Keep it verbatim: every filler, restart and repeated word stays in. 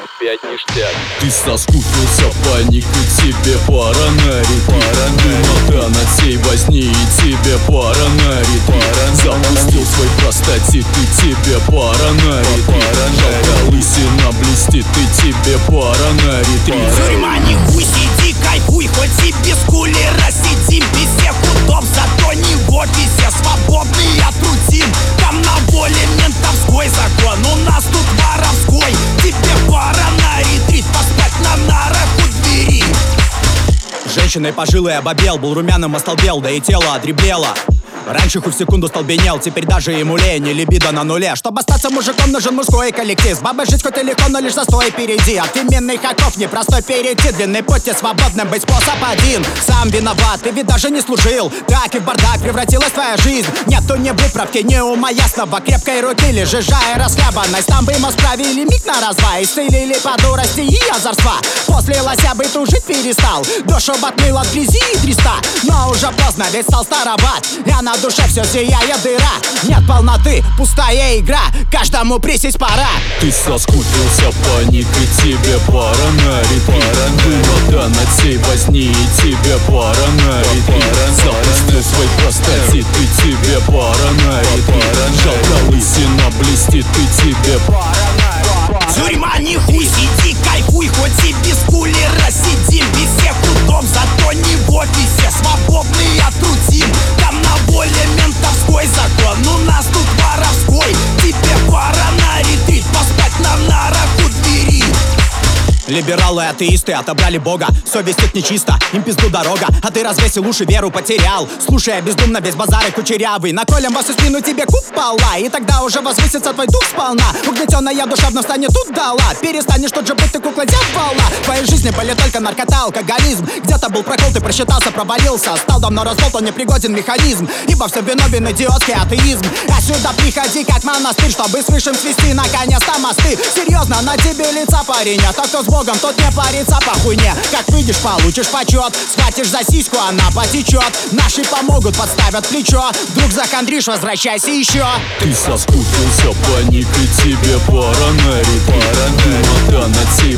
пять ништяк. Ты соскучился, паник, и тебе пора на ретрит. Дымота над всей возни, и тебе пора на ретрит. Запустил свой простатит, и тебе пора на ретрит. Жалко лысина блестит, и тебе пора на ретрит. Тюрьма, не хуй, сиди, кайфуй, хоть и без кули рассидим. Без всех удоб, зато не в офисе, свободный от рутин. Там на воле ментовской закон, у нас тут воровской. Тебе пора на ретрит, поспать на нарах у двери. Женщиной пожилой обобел, был румяным, остолбел, да и тело одреблело. Раньше хоть в секунду столбенел, теперь даже ему лень, не либидо на нуле. Чтобы остаться мужиком, нужен мужской коллектив. С бабой жить хоть и легко, но лишь застой впереди. От именных оков непростой перейти. Длинный путь и свободным быть способ один. Сам виноват, ты ведь даже не служил. Так и в бардак превратилась твоя жизнь. Нету ни выправки, ни ума ясного. Крепкой руки лежижая расхлябанность. Там бы мы справили миг на раз-два. Исцелили по дурости и озорства. После лося бы тужить перестал. Душу отмыл от грязи и треста. Но уже поздно, ведь стал староват. Я на душе все сияет дыра. Нет полноты, пустая игра. Каждому присесть пора. Ты соскучился, паник, и тебе пора на ретрит. Дымота над всей возни, и тебе пора на ретрит. Запустил свой простатит, и тебе пора на ретрит. Жалко лысина блестит, и тебе пора на ретрит. Тюрьма, не хуй, сиди, кайфуй, хоть и без кули рассидим. Без всех удоб, зато не в офисе, свободный от рутин. Там на воле ментовской закон, у нас тут воровской. Тебе пора на ретрит, поспать на нарах у двери. Либералы и атеисты отобрали Бога. Совесть их нечиста, им пизду дорога. А ты развесил уши, веру потерял. Слушая бездумно весь базар и кучерявый. Наколем во всю спину тебе купола, и тогда уже возвысится твой дух сполна. Угнетенная душевно встанет тут дала. Перестанешь тут же быть ты кукла дьявола. В твоей жизни были только наркота, алкоголизм. Где-то был прокол, ты просчитался, провалился. Стал давно разболтан, непригоден механизм. Ибо все виновен идиотский атеизм. А сюда приходи как монастырь, чтобы с высшим свести наконец-то мосты. Серьезно, на тебе лица, парень, а тот, кто с Богом, тот не парится по хуйне. Как выйдешь, получишь почет. Схватишь за сиську, она потечет. Наши помогут, подставят плечо. Вдруг захандришь, возвращайся еще. Ты соскучился, паник, и тебе пора на ретрит. Дымота над всей